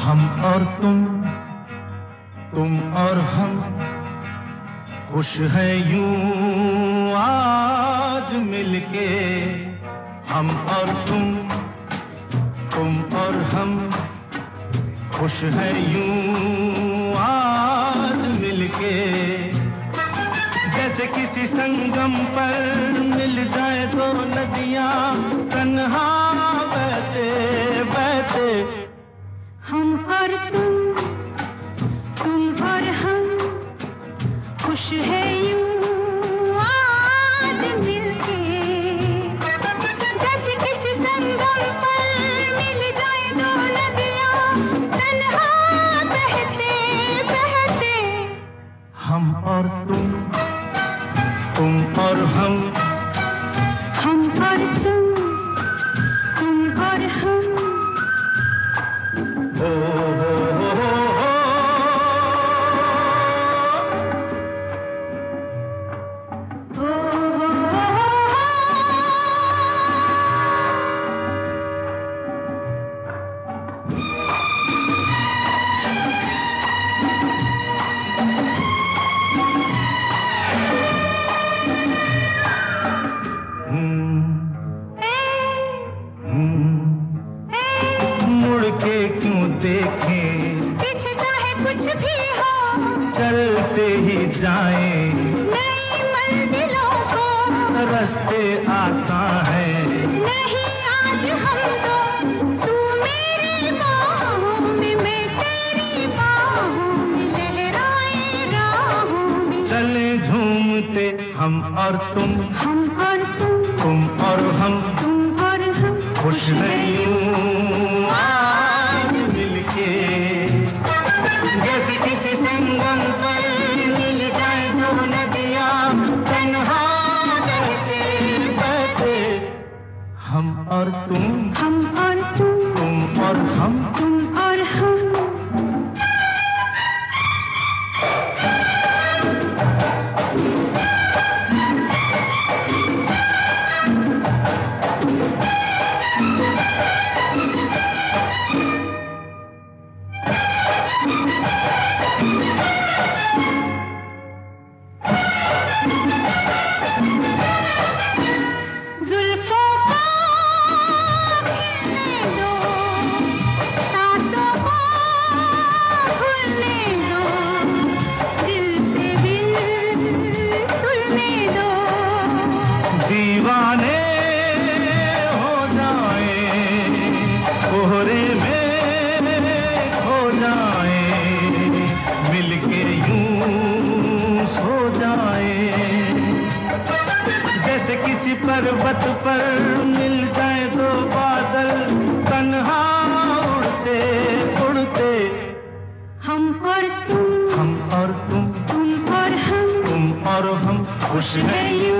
हम और तुम और हम, खुश है यूं आज मिलके। हम और तुम और हम, खुश है यूं आज मिलके। जैसे किसी संगम पर मिल जाए दो नदियां तन्हा बहते बहते। हम और तुम और हम, खुश है यूं आज मिलके। जैसे किसी संगम पर मिल जाए दो नदियां तन्हा बहते बहते। हम और तुम और हम, हम और तुम और हम। हो देखें पीछे चाहे कुछ भी हो, चलते ही जाएं नई मंजिलों को। रास्ते आसान है नहीं आज हम तो, तू मेरी बाहों में मैं तेरी बाहों में, लहराए राहों में। चले झूमते हम और तुम और तुम और हम, खुश है यूं आज मिलके। जैसे किसी संगम पर मिल जाए दो नदियां तन्हा बहते बहते। हम और तुम और हम। जुल्फों को खिलने दो, सांसों को भूलने दो, दिल से दिल तुलने दो। दीवाने हो जाए, कोहरे में खो जाए, मिलके यूं सो जाए। जैसे किसी पर्वत पर मिल जाए दो बादल तन्हा उड़ते उड़ते। हम और तुम तुम और हम, और हम, खुश है यूं